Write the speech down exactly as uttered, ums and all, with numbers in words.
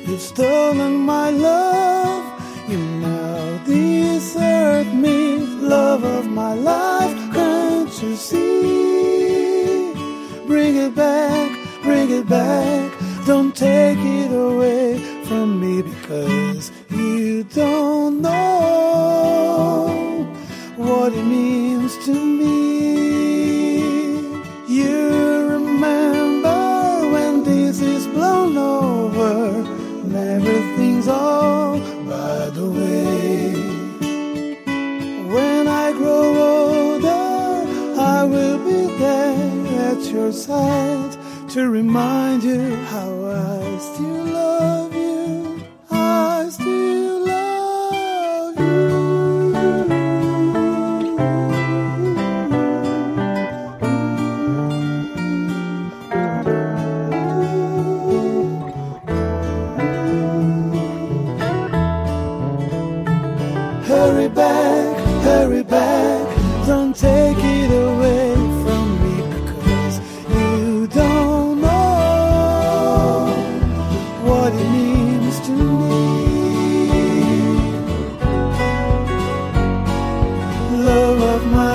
You've stolen my love. You now desert me, love of my life. Can't you see? Bring it back, bring it back. Don't take it away from me, because you don't know what it means to me. You remember when this is blown over and everything's all by the way. When I grow older, I will be there at your side to remind you how I still love you. I still love you. Hurry back, hurry back. Don't take it away from me, because you don't know what it means to me. Love of my